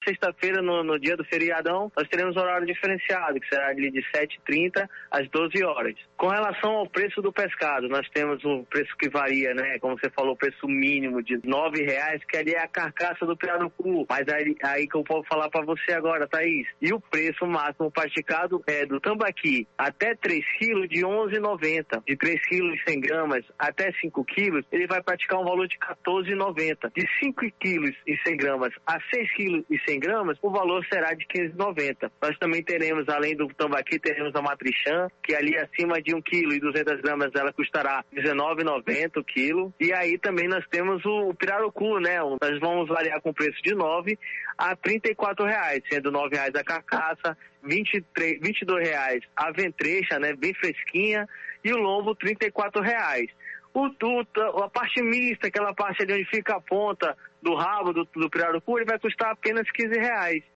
sexta-feira, no dia do feriadão, nós teremos horário diferenciado, que será ali de 7h30 às 12 horas. Com relação ao preço do pescado, nós temos um preço que varia, né? Como você falou, o preço mínimo de R$9, que ali é a carcaça do pirarucu. Mas aí que eu posso falar para você agora, Thaís. E o preço máximo praticado é do tambaqui até 3 quilos de R$11,90. De 3 quilos e 100 gramas até 5 quilos, ele vai praticar um valor de R$14,90. De 5 quilos e 100 gramas a 6 quilos e 100 gramas, o valor será de R$15,90. Nós também teremos, além do tambaqui, teremos a matrichã, que ali acima de 1 quilo e 200 gramas ela custará R$19,90 o quilo. E aí também nós temos o pirarucu, né? Nós vamos variar com preço de R$9 a R$34, sendo R$9 a carcaça, R$22 a ventrecha, né? Bem fresquinha, e o lombo R$34. A parte mista, aquela parte ali onde fica a ponta do rabo do pirarucu, ele vai custar apenas R$15.